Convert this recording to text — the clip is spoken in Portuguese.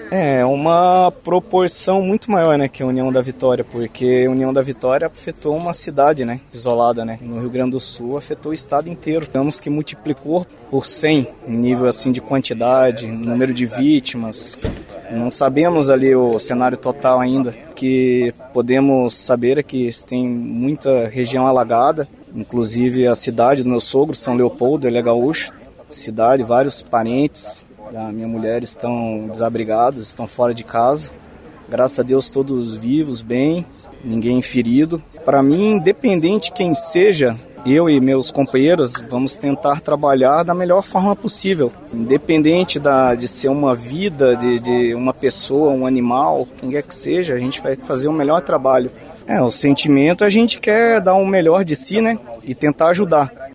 É uma proporção muito maior, né, que a União da Vitória, porque a União da Vitória afetou uma cidade, né, isolada, né, no Rio Grande do Sul afetou o estado inteiro. Digamos que multiplicou por 100 em nível assim de quantidade, número de vítimas. Não sabemos ali o cenário total ainda. O que podemos saber é que tem muita região alagada, inclusive a cidade do meu sogro, São Leopoldo, ele é gaúcho, cidade, vários parentes da minha mulher estão desabrigados, estão fora de casa. Graças a Deus todos vivos, bem, ninguém ferido. Para mim, independente quem seja, eu e meus companheiros vamos tentar trabalhar da melhor forma possível. Independente de ser uma vida, de uma pessoa, um animal, quem quer que seja, a gente vai fazer o melhor trabalho. O sentimento, a gente quer dar o melhor de si, né? E tentar ajudar.